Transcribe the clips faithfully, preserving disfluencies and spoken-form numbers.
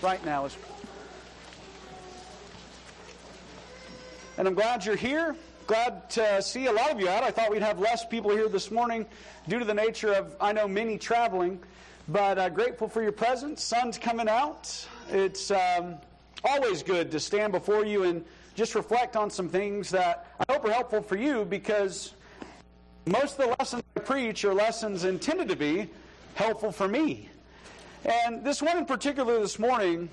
right now. And I'm glad you're here. Glad to see a lot of you out. I thought we'd have less people here this morning due to the nature of, I know, many traveling. But uh, grateful for your presence. Sun's coming out. It's um, always good to stand before you and just reflect on some things that I hope are helpful for you, because most of the lessons I preach are lessons intended to be helpful for me. And this one in particular this morning,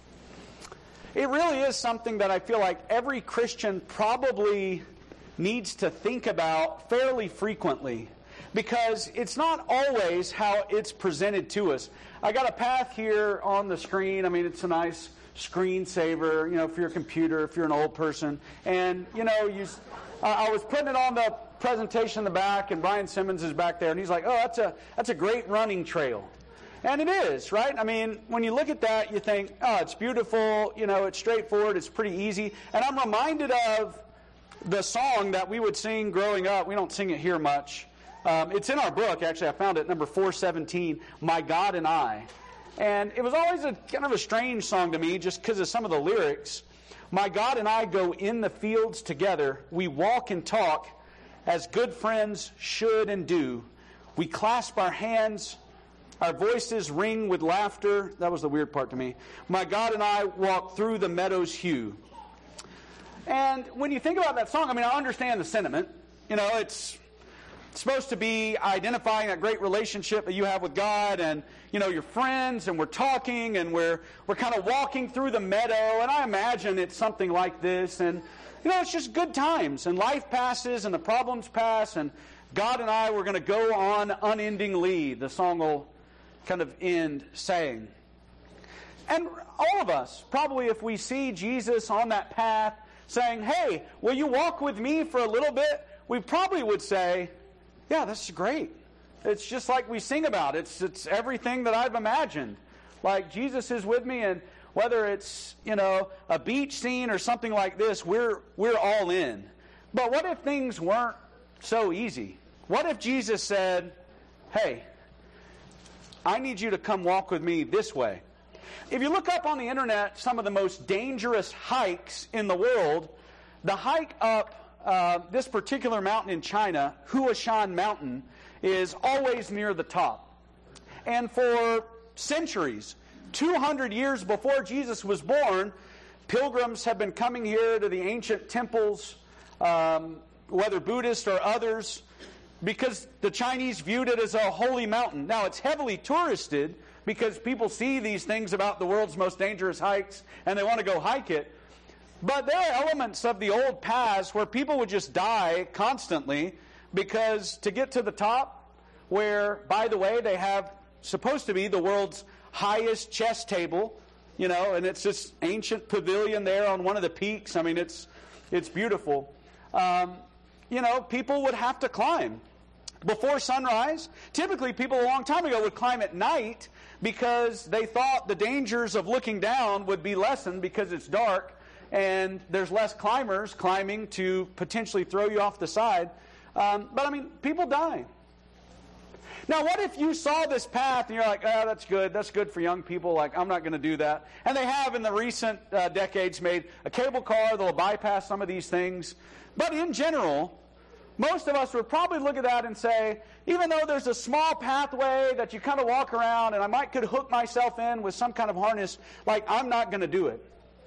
it really is something that I feel like every Christian probably needs to think about fairly frequently, because it's not always how it's presented to us. I got a path here on the screen. I mean, it's a nice screensaver, you know, for your computer, if you're an old person. And, you know, you, uh, I was putting it on the presentation in the back, and Brian Simmons is back there, and he's like, oh, that's a that's a great running trail. And it is, right? I mean, when you look at that, you think, oh, it's beautiful, you know, it's straightforward, it's pretty easy. And I'm reminded of the song that we would sing growing up. We don't sing it here much. Um, it's in our book, actually. I found it, number four seventeen, My God and I. And it was always a kind of a strange song to me just because of some of the lyrics. My God and I go in the fields together. We walk and talk as good friends should and do. We clasp our hands. Our voices ring with laughter. That was the weird part to me. My God and I walk through the meadow's hue. And when you think about that song, I mean, I understand the sentiment. You know, it's supposed to be identifying that great relationship that you have with God, and, you know, your friends, and we're talking, and we're we're kind of walking through the meadow, and I imagine it's something like this, and, you know, it's just good times, and life passes, and the problems pass, and God and I, we're going to go on unendingly, the song will kind of end saying. And all of us, probably if we see Jesus on that path saying, hey, will you walk with me for a little bit? We probably would say, yeah, this is great. It's just like we sing about. It's it's everything that I've imagined. Like Jesus is with me, and whether it's, you know, a beach scene or something like this, we're we're all in. But what if things weren't so easy? What if Jesus said, hey, I need you to come walk with me this way? If you look up on the internet some of the most dangerous hikes in the world, the hike up uh, this particular mountain in China, Huashan Mountain, is always near the top. And for centuries, two hundred years before Jesus was born, pilgrims have been coming here to the ancient temples, um, whether Buddhist or others, because the Chinese viewed it as a holy mountain. Now, it's heavily touristed because people see these things about the world's most dangerous hikes and they want to go hike it. But there are elements of the old paths where people would just die constantly, because to get to the top, where, by the way, they have supposed to be the world's highest chess table, you know, and it's this ancient pavilion there on one of the peaks. I mean, it's it's beautiful. Um, you know, people would have to climb before sunrise. Typically, people a long time ago would climb at night because they thought the dangers of looking down would be lessened because it's dark and there's less climbers climbing to potentially throw you off the side. Um, but, I mean, people die. Now, what if you saw this path and you're like, oh, that's good. That's good for young people. Like, I'm not going to do that. And they have, in the recent uh, decades, made a cable car that'll bypass some of these things. But in general, most of us would probably look at that and say, even though there's a small pathway that you kind of walk around and I might could hook myself in with some kind of harness, like, I'm not going to do it.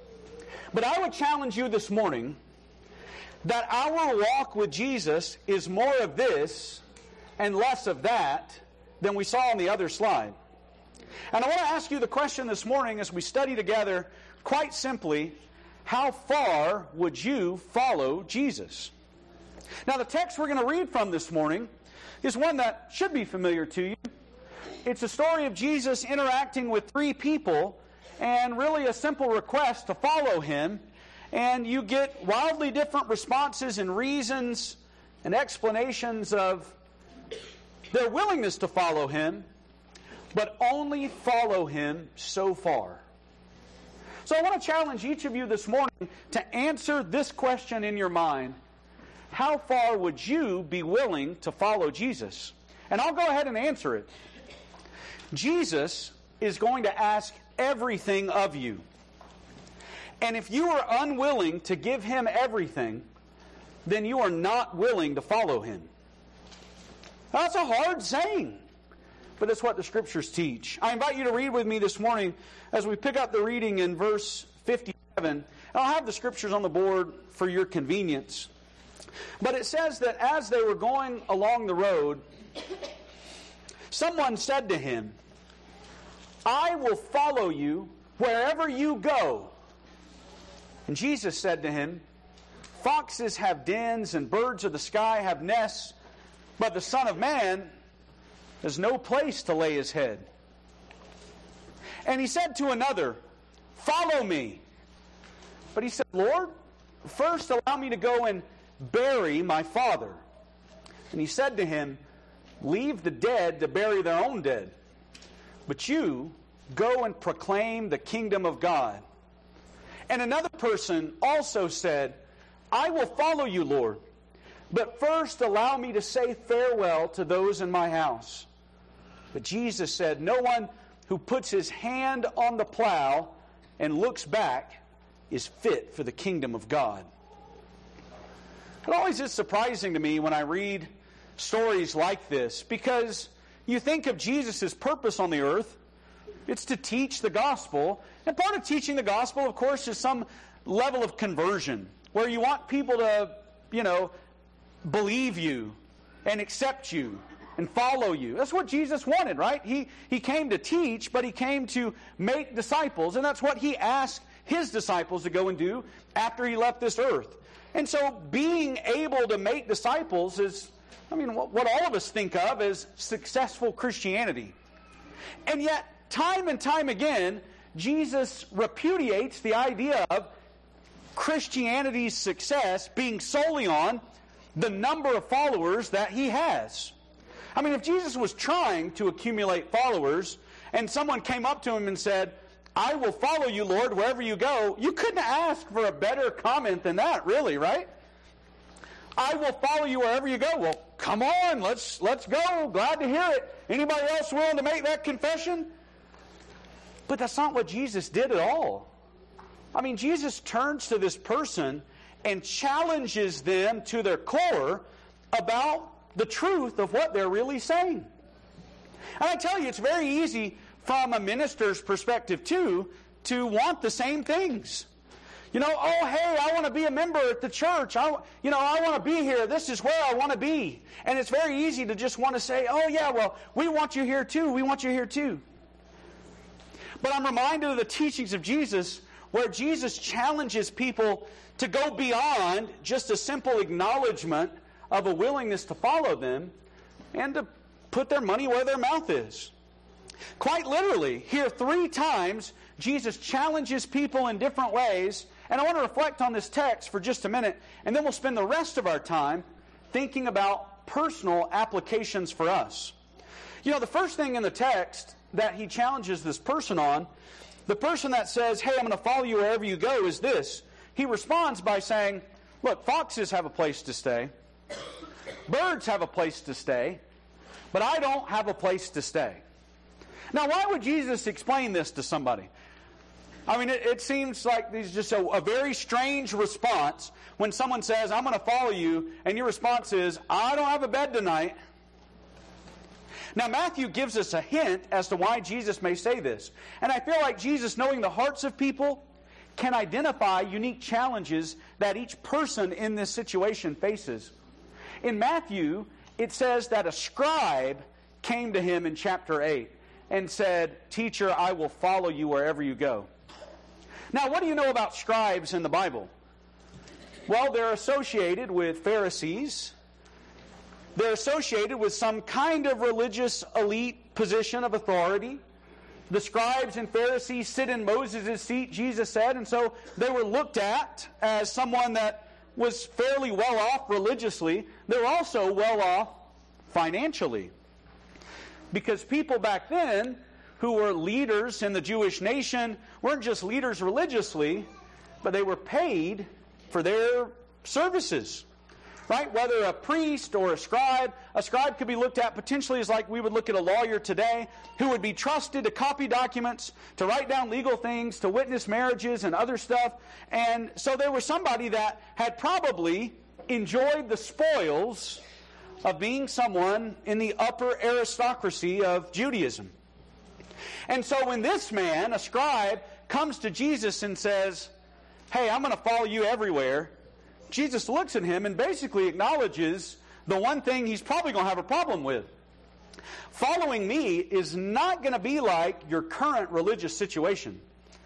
But I would challenge you this morning that our walk with Jesus is more of this and less of that than we saw on the other slide. And I want to ask you the question this morning as we study together, quite simply, how far would you follow Jesus? Now, the text we're going to read from this morning is one that should be familiar to you. It's a story of Jesus interacting with three people and really a simple request to follow him. And you get wildly different responses and reasons and explanations of their willingness to follow him, but only follow him so far. So I want to challenge each of you this morning to answer this question in your mind. How far would you be willing to follow Jesus? And I'll go ahead and answer it. Jesus is going to ask everything of you. And if you are unwilling to give him everything, then you are not willing to follow him. That's a hard saying, but it's what the Scriptures teach. I invite you to read with me this morning as we pick up the reading in verse fifty-seven. And I'll have the Scriptures on the board for your convenience. But it says that as they were going along the road, someone said to him, "I will follow you wherever you go." And Jesus said to him, "Foxes have dens and birds of the sky have nests, but the Son of Man has no place to lay his head." And he said to another, "Follow me." But he said, "Lord, first allow me to go and bury my father." And he said to him, "Leave the dead to bury their own dead, but you go and proclaim the kingdom of God." And another person also said, "I will follow you, Lord, but first allow me to say farewell to those in my house." But Jesus said, "No one who puts his hand on the plow and looks back is fit for the kingdom of God." It always is surprising to me when I read stories like this, because you think of Jesus' purpose on the earth. It's to teach the gospel. And part of teaching the gospel, of course, is some level of conversion, where you want people to, you know, believe you and accept you and follow you. That's what Jesus wanted, right? He, he came to teach, but he came to make disciples, and that's what he asked his disciples to go and do after he left this earth. And so being able to make disciples is, I mean, what, what all of us think of as successful Christianity. And yet, time and time again, Jesus repudiates the idea of Christianity's success being solely on the number of followers that he has. I mean, if Jesus was trying to accumulate followers and someone came up to him and said, "I will follow you, Lord, wherever you go," you couldn't ask for a better comment than that, really, right? "I will follow you wherever you go." Well, come on, let's let's go. Glad to hear it. Anybody else willing to make that confession? But that's not what Jesus did at all. I mean, Jesus turns to this person and challenges them to their core about the truth of what they're really saying. And I tell you, it's very easy from a minister's perspective, too, to want the same things. You know, oh, hey, I want to be a member at the church. I, you know, I want to be here. This is where I want to be. And it's very easy to just want to say, oh, yeah, well, we want you here, too. We want you here, too. But I'm reminded of the teachings of Jesus, where Jesus challenges people to go beyond just a simple acknowledgement of a willingness to follow them and to put their money where their mouth is. Quite literally, here three times, Jesus challenges people in different ways. And I want to reflect on this text for just a minute, and then we'll spend the rest of our time thinking about personal applications for us. You know, the first thing in the text that he challenges this person on, the person that says, hey, I'm going to follow you wherever you go, is this. He responds by saying, look, foxes have a place to stay. Birds have a place to stay. But I don't have a place to stay. Now, why would Jesus explain this to somebody? I mean, it, it seems like there's just a, a very strange response when someone says, I'm going to follow you, and your response is, I don't have a bed tonight. Now, Matthew gives us a hint as to why Jesus may say this. And I feel like Jesus, knowing the hearts of people, can identify unique challenges that each person in this situation faces. In Matthew, it says that a scribe came to him in chapter eight and said, Teacher, I will follow you wherever you go. Now, what do you know about scribes in the Bible? Well, they're associated with Pharisees. They're associated with some kind of religious elite position of authority. The scribes and Pharisees sit in Moses' seat, Jesus said, and so they were looked at as someone that was fairly well off religiously. They're also well off financially. Because people back then who were leaders in the Jewish nation weren't just leaders religiously, but they were paid for their services. right? Whether a priest or a scribe. A scribe could be looked at potentially as like we would look at a lawyer today, who would be trusted to copy documents, to write down legal things, to witness marriages and other stuff. And so there was somebody that had probably enjoyed the spoils of being someone in the upper aristocracy of Judaism. And so when this man, a scribe, comes to Jesus and says, hey, I'm going to follow you everywhere, Jesus looks at him and basically acknowledges the one thing he's probably going to have a problem with. Following me is not going to be like your current religious situation.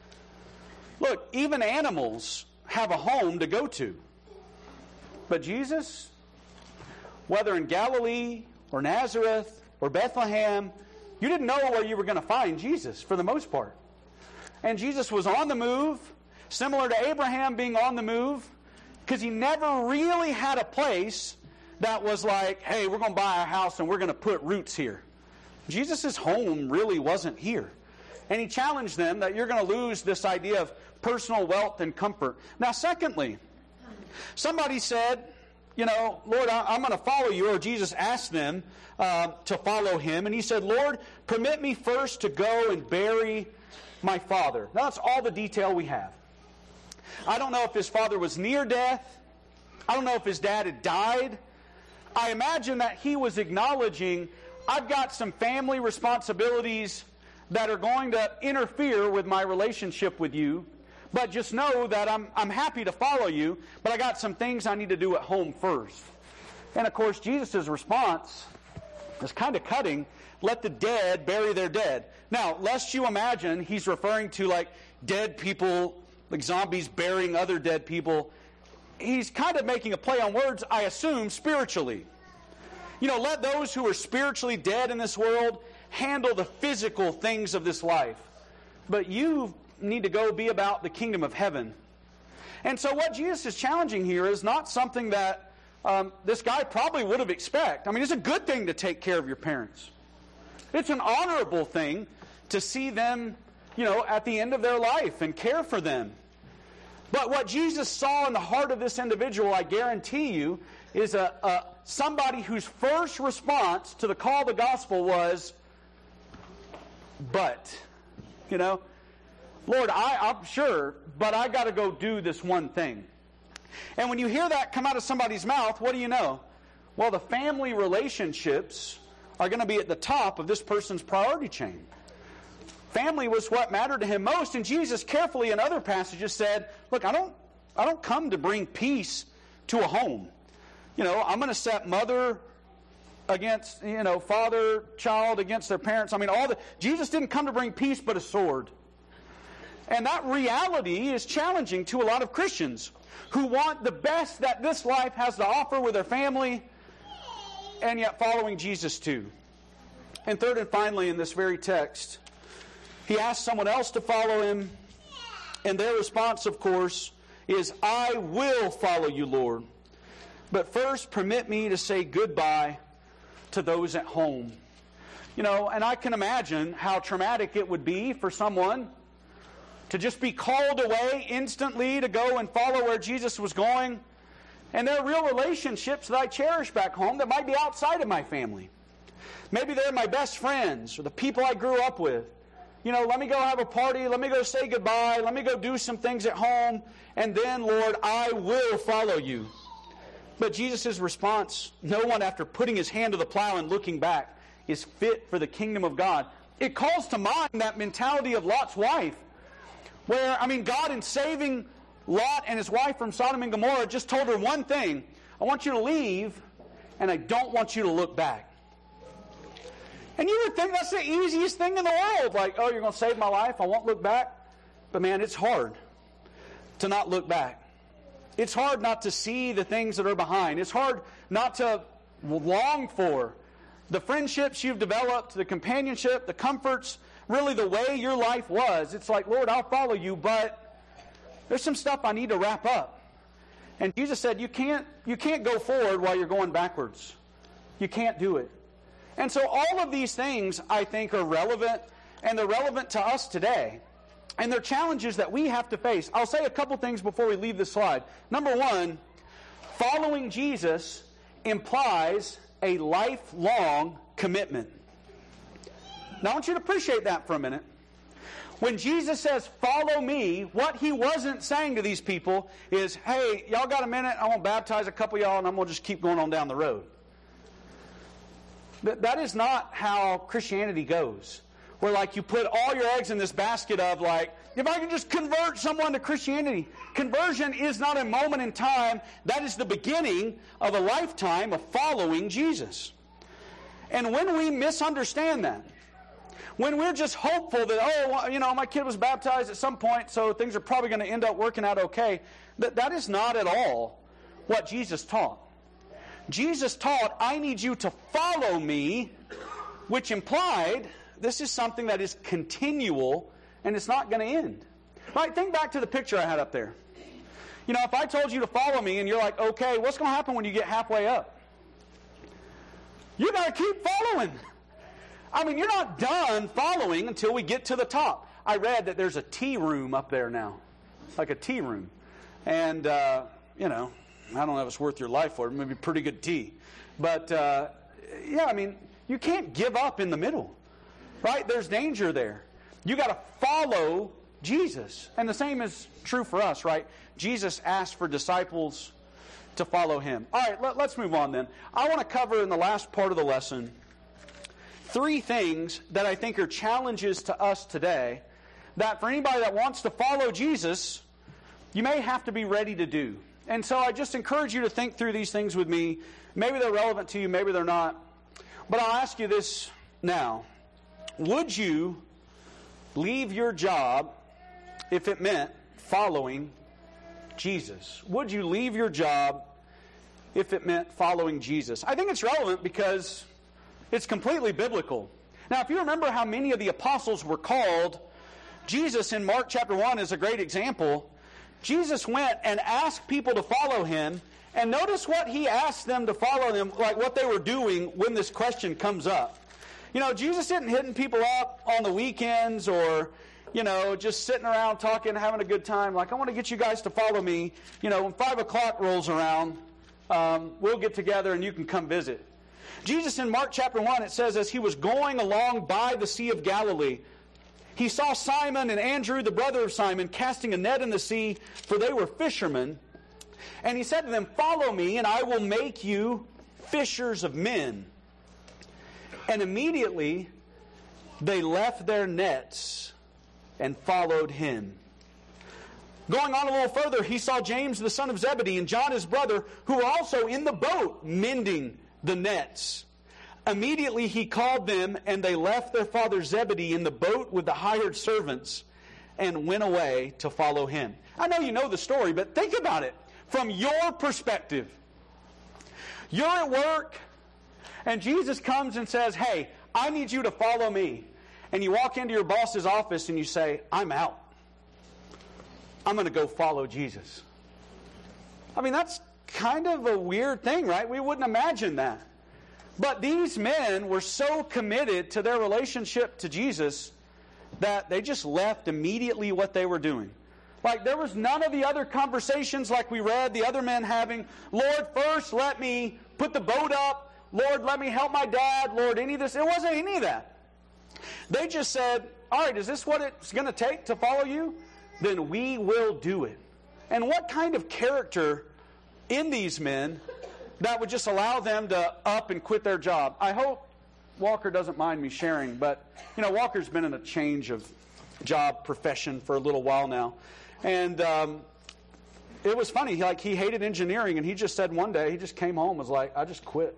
Look, even animals have a home to go to. But Jesus, whether in Galilee or Nazareth or Bethlehem, you didn't know where you were going to find Jesus for the most part. And Jesus was on the move, similar to Abraham being on the move, because he never really had a place that was like, hey, we're going to buy a house and we're going to put roots here. Jesus' home really wasn't here. And he challenged them that you're going to lose this idea of personal wealth and comfort. Now, secondly, somebody said, you know, Lord, I'm going to follow you. Or Jesus asked them uh, to follow him. And he said, Lord, permit me first to go and bury my father. Now, that's all the detail we have. I don't know if his father was near death. I don't know if his dad had died. I imagine that he was acknowledging, I've got some family responsibilities that are going to interfere with my relationship with you. But just know that I'm, I'm happy to follow you, but I got some things I need to do at home first. And of course, Jesus' response is kind of cutting. Let the dead bury their dead. Now, lest you imagine he's referring to like dead people, like zombies burying other dead people. He's kind of making a play on words, I assume, spiritually. You know, let those who are spiritually dead in this world handle the physical things of this life. But you need to go be about the kingdom of heaven. And so what Jesus is challenging here is not something that um, this guy probably would have expected. I mean, it's a good thing to take care of your parents. It's an honorable thing to see them, you know, at the end of their life and care for them. But what Jesus saw in the heart of this individual, I guarantee you, is a, a somebody whose first response to the call of the gospel was, but, you know, Lord, I, I'm sure, but I got to go do this one thing. And when you hear that come out of somebody's mouth, what do you know? Well, the family relationships are going to be at the top of this person's priority chain. Family was what mattered to him most, and Jesus carefully in other passages said, look, I don't, I don't come to bring peace to a home. You know, I'm going to set mother against, you know, father, child against their parents. I mean, all the Jesus didn't come to bring peace, but a sword. And that reality is challenging to a lot of Christians who want the best that this life has to offer with their family, and yet following Jesus too. And third and finally in this very text, he asks someone else to follow him, and their response, of course, is, I will follow you, Lord. But first, permit me to say goodbye to those at home. You know, and I can imagine how traumatic it would be for someone to just be called away instantly to go and follow where Jesus was going. And there are real relationships that I cherish back home that might be outside of my family. Maybe they're my best friends or the people I grew up with. You know, let me go have a party, let me go say goodbye, let me go do some things at home, and then, Lord, I will follow you. But Jesus' response, no one after putting his hand to the plow and looking back is fit for the kingdom of God. It calls to mind that mentality of Lot's wife, where, I mean, God in saving Lot and his wife from Sodom and Gomorrah just told her one thing, I want you to leave, and I don't want you to look back. And you would think that's the easiest thing in the world. Like, oh, you're going to save my life, I won't look back. But man, it's hard to not look back. It's hard not to see the things that are behind. It's hard not to long for the friendships you've developed, the companionship, the comforts, really the way your life was. It's like, Lord, I'll follow you, but there's some stuff I need to wrap up. And Jesus said, you can't, you can't go forward while you're going backwards. You can't do it. And so all of these things, I think, are relevant, and they're relevant to us today. And they're challenges that we have to face. I'll say a couple things before we leave this slide. Number one, Following Jesus implies a lifelong commitment. Now I want you to appreciate that for a minute. When Jesus says, follow me, what he wasn't saying to these people is, hey, y'all got a minute? I'm going to baptize a couple of y'all and I'm going to just keep going on down the road. That, that is not how Christianity goes. Where like you put all your eggs in this basket of like, if I can just convert someone to Christianity. Conversion is not a moment in time. That is the beginning of a lifetime of following Jesus. And when we misunderstand that, when we're just hopeful that, oh, you know, my kid was baptized at some point, so things are probably going to end up working out okay, that, that is not at all what Jesus taught. Jesus taught, I need you to follow me, which implied this is something that is continual and it's not going to end. Right? Think back to the picture I had up there. You know, if I told you to follow me and you're like, okay, what's going to happen when you get halfway up? You got to keep following. I mean, you're not done following until we get to the top. I read that there's a tea room up there now, like a tea room. And, uh, you know, I don't know if it's worth your life for it. Maybe pretty good tea. But, uh, yeah, I mean, you can't give up in the middle, right? There's danger there. You got to follow Jesus. And the same is true for us, right? Jesus asked for disciples to follow him. All right, let, let's move on then. I want to cover in the last part of the lesson three things that I think are challenges to us today that for anybody that wants to follow Jesus, you may have to be ready to do. And so I just encourage you to think through these things with me. Maybe they're relevant to you, maybe they're not. But I'll ask you this now. Would you leave your job if it meant following Jesus? Would you leave your job if it meant following Jesus? I think it's relevant because it's completely biblical. Now, if you remember how many of the apostles were called, Jesus in Mark chapter one is a great example. Jesus went and asked people to follow him, and notice what he asked them to follow him, like what they were doing when this question comes up. You know, Jesus isn't hitting people up on the weekends or, you know, just sitting around talking, having a good time. Like, I want to get you guys to follow me. You know, when five o'clock rolls around, um, we'll get together and you can come visit. Jesus in Mark chapter one, it says, as he was going along by the Sea of Galilee, he saw Simon and Andrew, the brother of Simon, casting a net in the sea, for they were fishermen. And he said to them, follow me, and I will make you fishers of men. And immediately they left their nets and followed him. Going on a little further, he saw James the son of Zebedee and John his brother, who were also in the boat mending the nets. Immediately he called them, and they left their father Zebedee in the boat with the hired servants and went away to follow him. I know you know the story, but think about it from your perspective. You're at work, and Jesus comes and says, hey, I need you to follow me. And you walk into your boss's office and you say, I'm out. I'm going to go follow Jesus. I mean, that's kind of a weird thing, right? We wouldn't imagine that. But these men were so committed to their relationship to Jesus that they just left immediately what they were doing. Like, there was none of the other conversations like we read the other men having. Lord, first let me put the boat up. Lord, let me help my dad. Lord, any of this. It wasn't any of that. They just said, all right, is this what it's going to take to follow you? Then we will do it. And what kind of character in these men that would just allow them to up and quit their job? I hope Walker doesn't mind me sharing, but, you know, Walker's been in a change of job profession for a little while now. And um, it was funny. He, like, he hated engineering, and he just said one day, he just came home and was like, I just quit.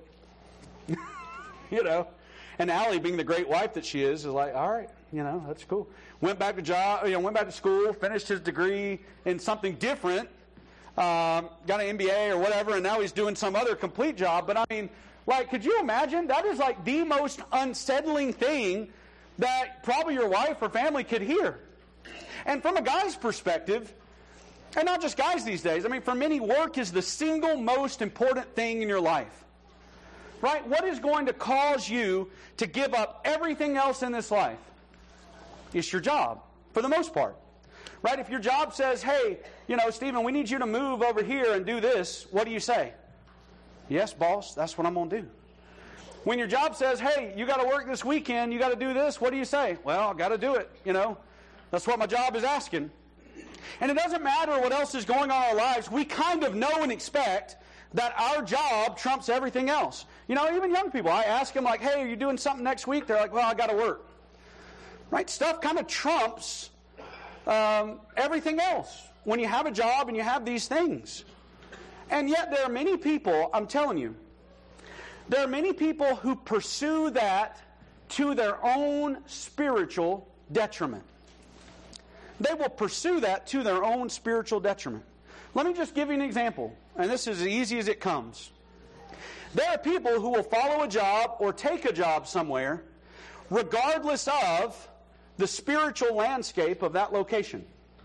You know? And Allie, being the great wife that she is, is like, all right, you know, that's cool. Went back to job, you know, went back to school, finished his degree in something different, um, got an M B A or whatever, and now he's doing some other complete job. But I mean, like, could you imagine? That is like the most unsettling thing that probably your wife or family could hear. And from a guy's perspective, and not just guys these days, I mean, for many, work is the single most important thing in your life. Right? What is going to cause you to give up everything else in this life? It's your job, for the most part. Right? If your job says, hey, you know, Stephen, we need you to move over here and do this, what do you say? Yes, boss, that's what I'm going to do. When your job says, hey, you got to work this weekend, you got to do this, what do you say? Well, I got to do it, you know. That's what my job is asking. And it doesn't matter what else is going on in our lives. We kind of know and expect that our job trumps everything else. You know, even young people, I ask them like, hey, are you doing something next week? They're like, well, I got to work. Right? Stuff kind of trumps um, everything else when you have a job and you have these things. And yet there are many people, I'm telling you, there are many people who pursue that to their own spiritual detriment. They will pursue that to their own spiritual detriment. Let me just give you an example, and this is as easy as it comes. There are people who will follow a job or take a job somewhere regardless of the spiritual landscape of that location.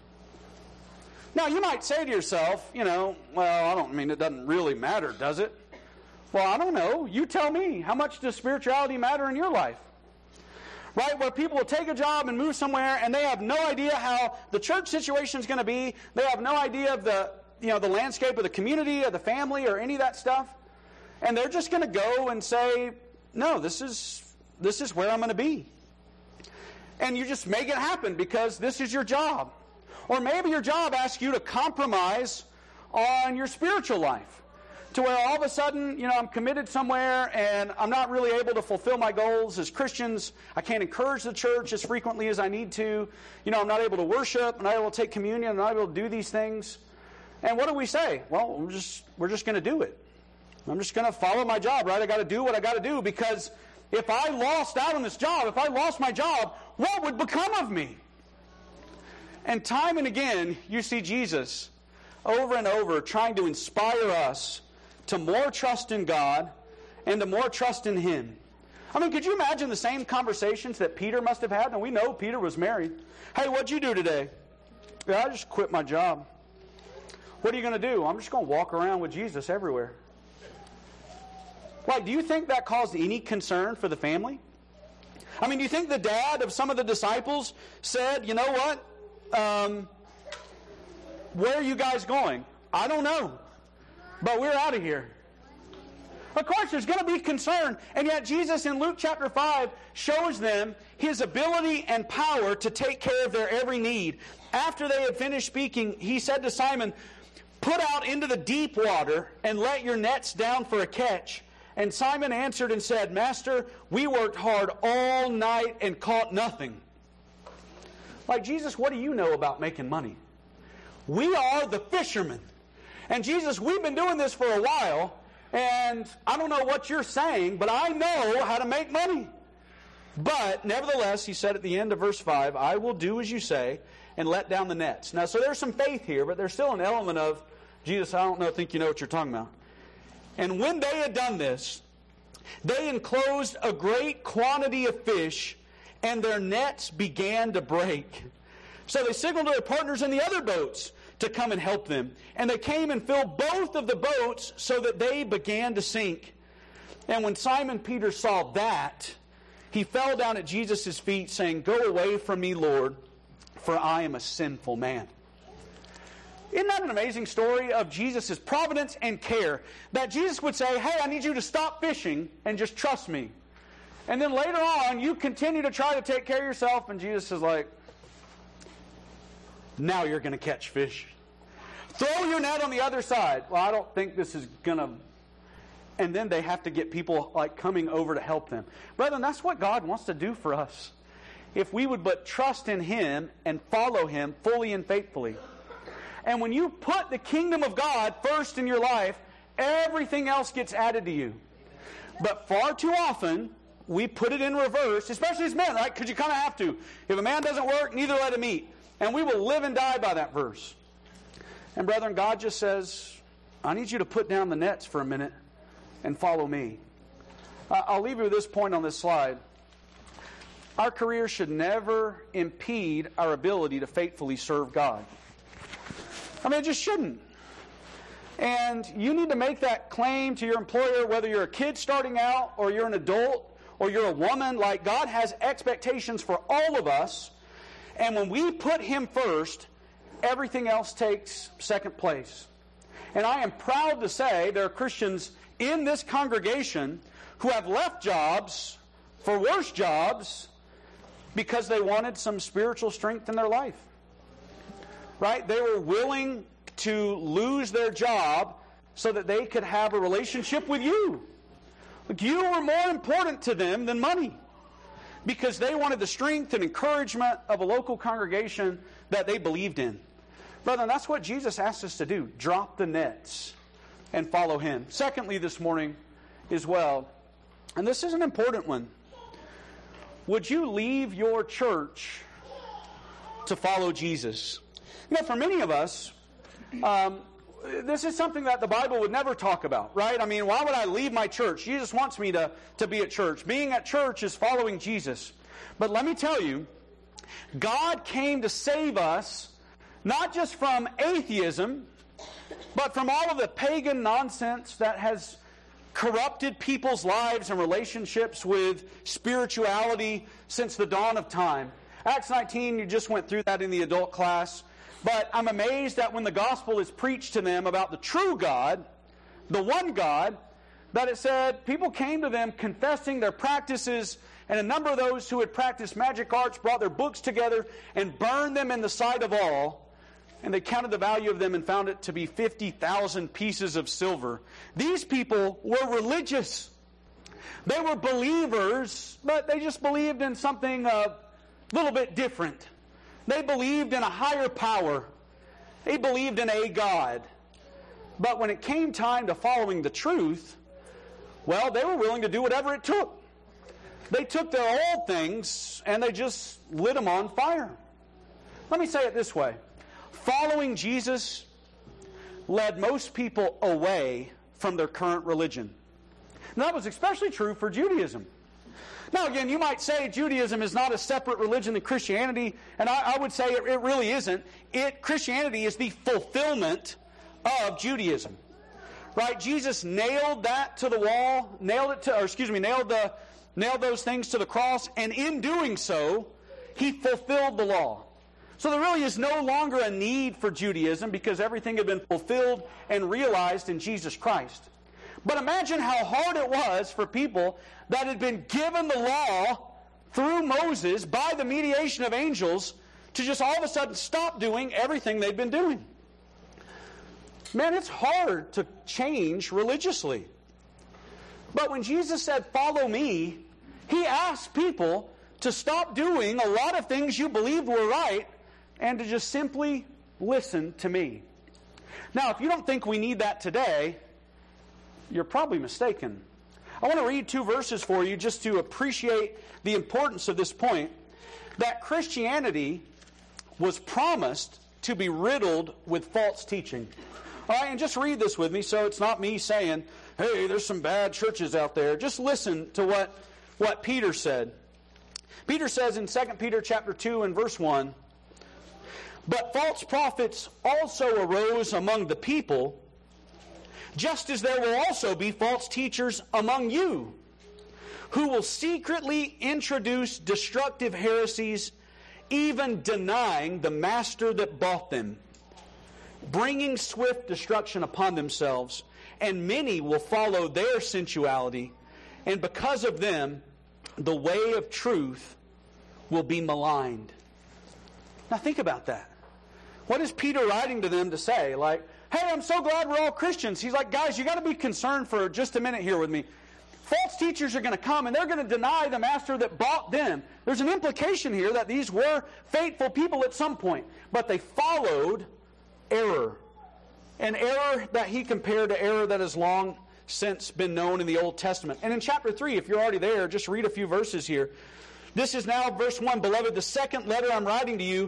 Now, you might say to yourself, you know, well, I don't I mean it doesn't really matter, does it? Well, I don't know. You tell me. How much does spirituality matter in your life? Right? Where people will take a job and move somewhere and they have no idea how the church situation is going to be. They have no idea of the, you know, the landscape of the community or the family or any of that stuff. And they're just going to go and say, no, this is this is where I'm going to be. And you just make it happen because this is your job. Or maybe your job asks you to compromise on your spiritual life. To where all of a sudden, you know, I'm committed somewhere and I'm not really able to fulfill my goals as Christians. I can't encourage the church as frequently as I need to. You know, I'm not able to worship, I'm not able to take communion, I'm not able to do these things. And what do we say? Well, we're just, we're just going to do it. I'm just going to follow my job, right? I got to do what I got to do, because if I lost out on this job, if I lost my job, what would become of me? And time and again, you see Jesus over and over trying to inspire us to more trust in God and to more trust in Him. I mean, could you imagine the same conversations that Peter must have had? And we know Peter was married. Hey, what'd you do today? Yeah, I just quit my job. What are you going to do? I'm just going to walk around with Jesus everywhere. Like, do you think that caused any concern for the family? I mean, do you think the dad of some of the disciples said, you know what? Um, where are you guys going? I don't know. But we're out of here. Of course, there's going to be concern. And yet Jesus in Luke chapter five shows them His ability and power to take care of their every need. After they had finished speaking, He said to Simon, put out into the deep water and let your nets down for a catch. And Simon answered and said, Master, we worked hard all night and caught nothing. Like, Jesus, what do you know about making money? We are the fishermen. And Jesus, we've been doing this for a while, and I don't know what you're saying, but I know how to make money. But nevertheless, He said at the end of verse five, I will do as you say and let down the nets. Now, so there's some faith here, but there's still an element of, Jesus, I don't know, think you know what you're talking about. And when they had done this, they enclosed a great quantity of fish, and their nets began to break. So they signaled to their partners in the other boats to come and help them. And they came and filled both of the boats so that they began to sink. And when Simon Peter saw that, he fell down at Jesus' feet, saying, Go away from me, Lord, for I am a sinful man. Isn't that an amazing story of Jesus' providence and care? That Jesus would say, hey, I need you to stop fishing and just trust me. And then later on, you continue to try to take care of yourself, and Jesus is like, now you're going to catch fish. Throw your net on the other side. Well, I don't think this is going to... And then they have to get people like coming over to help them. Brethren, that's what God wants to do for us. If we would but trust in Him and follow Him fully and faithfully. And when you put the kingdom of God first in your life, everything else gets added to you. But far too often, we put it in reverse, especially as men, right? Because you kind of have to. If a man doesn't work, neither let him eat. And we will live and die by that verse. And brethren, God just says, I need you to put down the nets for a minute and follow me. Uh, I'll leave you with this point on this slide. Our career should never impede our ability to faithfully serve God. I mean, it just shouldn't. And you need to make that claim to your employer, whether you're a kid starting out or you're an adult or you're a woman. Like, God has expectations for all of us. And when we put Him first, everything else takes second place. And I am proud to say there are Christians in this congregation who have left jobs for worse jobs because they wanted some spiritual strength in their life. Right? They were willing to lose their job so that they could have a relationship with you. Look, you were more important to them than money because they wanted the strength and encouragement of a local congregation that they believed in. Brethren, that's what Jesus asked us to do. Drop the nets and follow Him. Secondly, this morning as well, and this is an important one, would you leave your church to follow Jesus? You know, for many of us, um, this is something that the Bible would never talk about, right? I mean, why would I leave my church? Jesus wants me to, to be at church. Being at church is following Jesus. But let me tell you, God came to save us not just from atheism, but from all of the pagan nonsense that has corrupted people's lives and relationships with spirituality since the dawn of time. Acts nineteen, you just went through that in the adult class. But I'm amazed that when the gospel is preached to them about the true God, the one God, that it said people came to them confessing their practices, and a number of those who had practiced magic arts brought their books together and burned them in the sight of all. And they counted the value of them and found it to be fifty thousand pieces of silver. These people were religious. They were believers, but they just believed in something a little bit different. They believed in a higher power. They believed in a God. But when it came time to following the truth, well, they were willing to do whatever it took. They took their old things and they just lit them on fire. Let me say it this way. Following Jesus led most people away from their current religion. And that was especially true for Judaism. Now again, you might say Judaism is not a separate religion than Christianity, and I, I would say it, it really isn't. It Christianity is the fulfillment of Judaism. Right? Jesus nailed that to the wall, nailed it to, or excuse me, nailed the nailed those things to the cross, and in doing so, He fulfilled the law. So there really is no longer a need for Judaism because everything had been fulfilled and realized in Jesus Christ. But imagine how hard it was for people that had been given the law through Moses by the mediation of angels to just all of a sudden stop doing everything they'd been doing. Man, it's hard to change religiously. But when Jesus said, "Follow me," He asked people to stop doing a lot of things you believed were right and to just simply listen to me. Now, if you don't think we need that today, you're probably mistaken. I want to read two verses for you just to appreciate the importance of this point, that Christianity was promised to be riddled with false teaching. All right, and just read this with me so it's not me saying, hey, there's some bad churches out there. Just listen to what, what Peter said. Peter says in Second Peter chapter two and verse one, "But false prophets also arose among the people, just as there will also be false teachers among you, who will secretly introduce destructive heresies, even denying the master that bought them, bringing swift destruction upon themselves. And many will follow their sensuality, and because of them, the way of truth will be maligned." Now think about that. What is Peter writing to them to say? Like, hey, I'm so glad we're all Christians. He's like, guys, you got to be concerned for just a minute here with me. False teachers are going to come and they're going to deny the master that bought them. There's an implication here that these were faithful people at some point, but they followed error. An error that he compared to error that has long since been known in the Old Testament. And in chapter three, if you're already there, just read a few verses here. This is now verse one, "Beloved, the second letter I'm writing to you,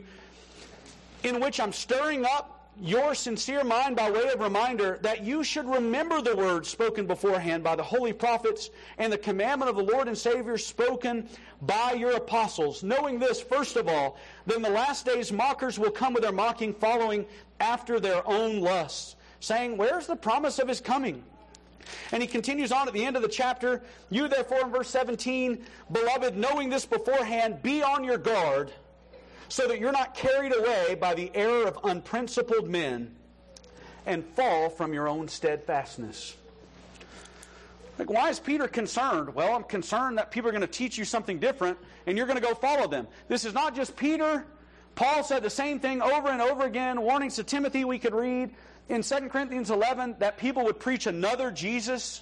in which I'm stirring up your sincere mind by way of reminder, that you should remember the words spoken beforehand by the holy prophets and the commandment of the Lord and Savior spoken by your apostles, knowing this, first of all, that in the last days mockers will come with their mocking, following after their own lusts, saying, where's the promise of His coming? And he continues on at the end of the chapter, "You therefore," in verse seventeen, "beloved, knowing this beforehand, be on your guard, so that you're not carried away by the error of unprincipled men and fall from your own steadfastness. Like, why is Peter concerned? Well, I'm concerned that people are going to teach you something different and you're going to go follow them. This is not just Peter. Paul said the same thing over and over again, warnings to Timothy. We could read in Second Corinthians eleven that people would preach another Jesus.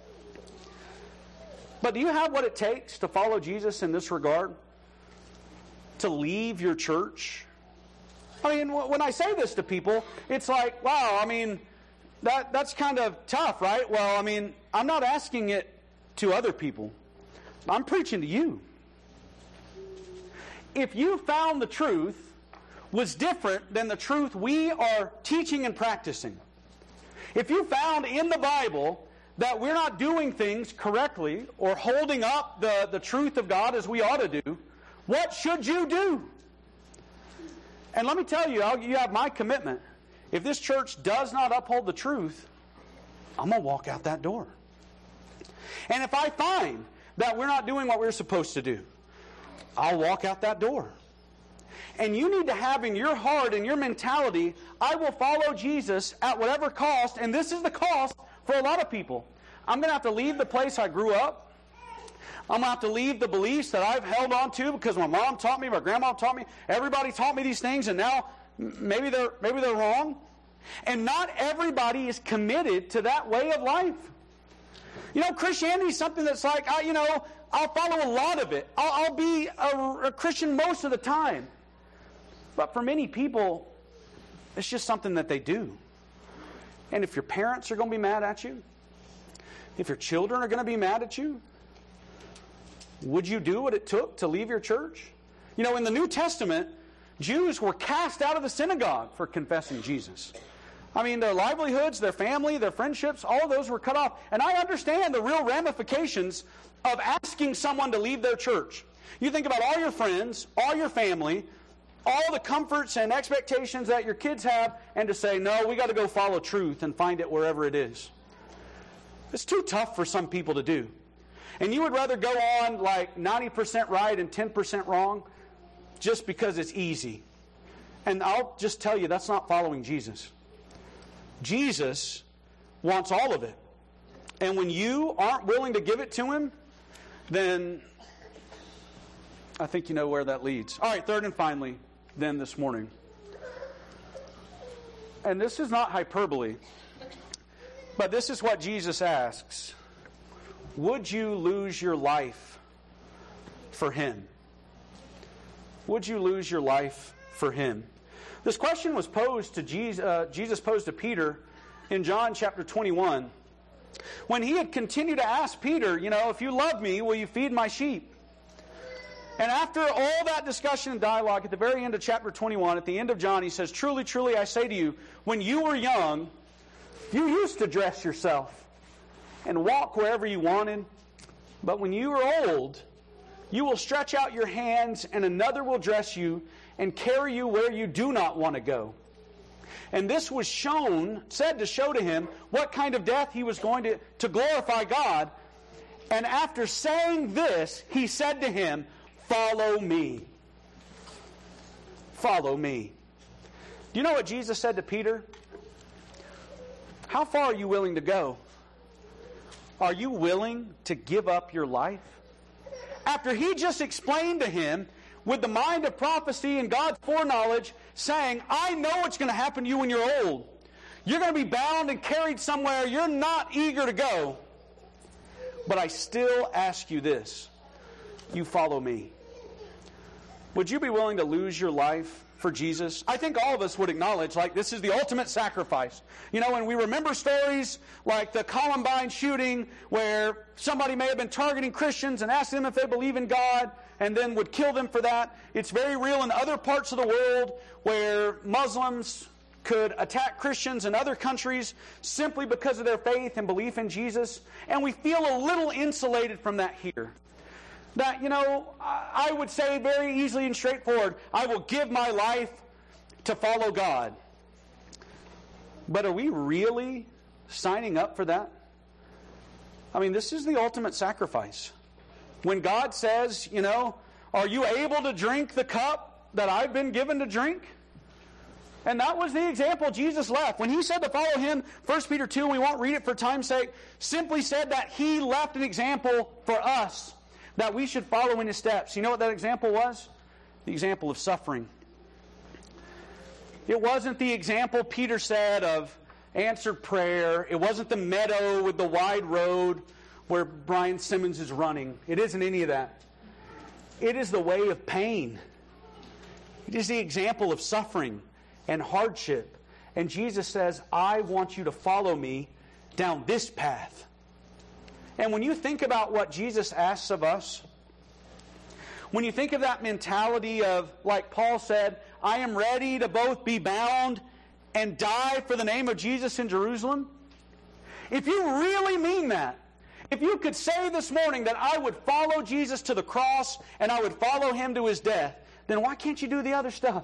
But do you have what it takes to follow Jesus in this regard? To leave your church? I mean, when I say this to people, it's like, wow, I mean, that that's kind of tough, right? Well, I mean, I'm not asking it to other people. I'm preaching to you. If you found the truth was different than the truth we are teaching and practicing, if you found in the Bible that we're not doing things correctly or holding up the, the truth of God as we ought to do, what should you do? And let me tell you, I'll, you have my commitment. If this church does not uphold the truth, I'm going to walk out that door. And if I find that we're not doing what we're supposed to do, I'll walk out that door. And you need to have in your heart and your mentality, I will follow Jesus at whatever cost, and this is the cost for a lot of people. I'm going to have to leave the place I grew up. I'm going to have to leave the beliefs that I've held on to because my mom taught me, my grandma taught me, everybody taught me these things, and now maybe they're maybe they're wrong. And not everybody is committed to that way of life. You know, Christianity is something that's like, I, you know, I'll follow a lot of it. I'll, I'll be a, a Christian most of the time. But for many people, it's just something that they do. And if your parents are going to be mad at you, if your children are going to be mad at you, would you do what it took to leave your church? You know, in the New Testament, Jews were cast out of the synagogue for confessing Jesus. I mean, their livelihoods, their family, their friendships, all of those were cut off. And I understand the real ramifications of asking someone to leave their church. You think about all your friends, all your family, all the comforts and expectations that your kids have, and to say, no, we got to go follow truth and find it wherever it is. It's too tough for some people to do. And you would rather go on like ninety percent right and ten percent wrong just because it's easy. And I'll just tell you, that's not following Jesus. Jesus wants all of it. And when you aren't willing to give it to Him, then I think you know where that leads. All right, third and finally, then this morning. And this is not hyperbole, but this is what Jesus asks. Would you lose your life for Him? Would you lose your life for Him? This question was posed to Jesus, uh, Jesus posed to Peter in John chapter twenty-one. When he had continued to ask Peter, you know, if you love me, will you feed my sheep? And after all that discussion and dialogue, at the very end of chapter twenty-one, at the end of John, he says, truly, truly, I say to you, when you were young, you used to dress yourself and walk wherever you wanted. But when you are old, you will stretch out your hands, and another will dress you and carry you where you do not want to go. And this was shown, said to show to him what kind of death he was going to, to glorify God. And after saying this, he said to him, follow me. Follow me. Do you know what Jesus said to Peter? How far are you willing to go? Are you willing to give up your life? After he just explained to him, with the mind of prophecy and God's foreknowledge, saying, I know what's going to happen to you when you're old. You're going to be bound and carried somewhere you're not eager to go. But I still ask you this. You follow me. Would you be willing to lose your life for Jesus? I think all of us would acknowledge, like, this is the ultimate sacrifice. You know, when we remember stories like the Columbine shooting, where somebody may have been targeting Christians and asked them if they believe in God, and then would kill them for that. It's very real in other parts of the world where Muslims could attack Christians in other countries simply because of their faith and belief in Jesus. And we feel a little insulated from that here. That, you know, I would say very easily and straightforward, I will give my life to follow God. But are we really signing up for that? I mean, this is the ultimate sacrifice. When God says, you know, are you able to drink the cup that I've been given to drink? And that was the example Jesus left. When he said to follow him, First Peter two, we won't read it for time's sake, simply said that he left an example for us, that we should follow in his steps. You know what that example was? The example of suffering. It wasn't the example, Peter said, of answered prayer. It wasn't the meadow with the wide road where Brian Simmons is running. It isn't any of that. It is the way of pain. It is the example of suffering and hardship. And Jesus says, I want you to follow me down this path. And when you think about what Jesus asks of us, when you think of that mentality of, like Paul said, I am ready to both be bound and die for the name of Jesus in Jerusalem. If you really mean that, if you could say this morning that I would follow Jesus to the cross and I would follow him to his death, then why can't you do the other stuff?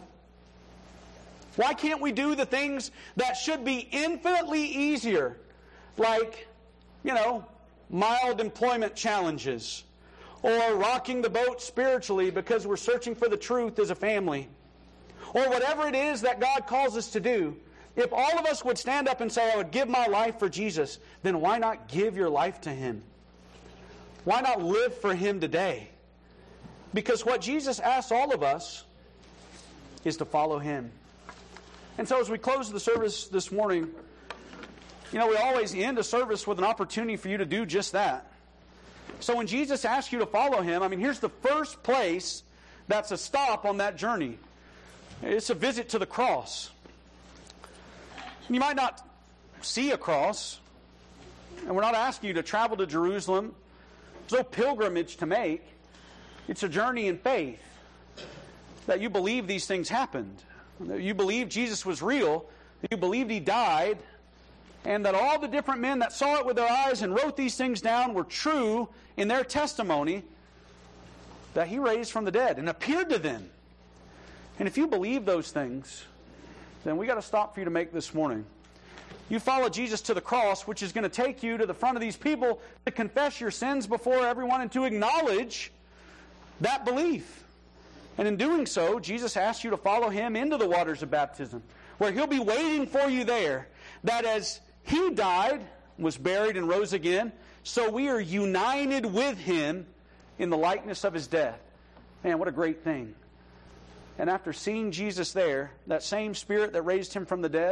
Why can't we do the things that should be infinitely easier, like, you know, mild employment challenges, or rocking the boat spiritually because we're searching for the truth as a family, or whatever it is that God calls us to do? If all of us would stand up and say, I would give my life for Jesus, then why not give your life to him? Why not live for him today? Because what Jesus asks all of us is to follow him. And so as we close the service this morning, you know, we always end a service with an opportunity for you to do just that. So when Jesus asks you to follow him, I mean, here's the first place that's a stop on that journey. It's a visit to the cross. You might not see a cross, and we're not asking you to travel to Jerusalem. There's no pilgrimage to make. It's a journey in faith that you believe these things happened. You believe Jesus was real. You believed he died. And that all the different men that saw it with their eyes and wrote these things down were true in their testimony that he raised from the dead and appeared to them. And if you believe those things, then we got to stop for you to make this morning. You follow Jesus to the cross, which is going to take you to the front of these people to confess your sins before everyone and to acknowledge that belief. And in doing so, Jesus asks you to follow him into the waters of baptism, where he'll be waiting for you there. That as he died, was buried, and rose again, so we are united with him in the likeness of his death. Man, what a great thing. And after seeing Jesus there, that same Spirit that raised him from the dead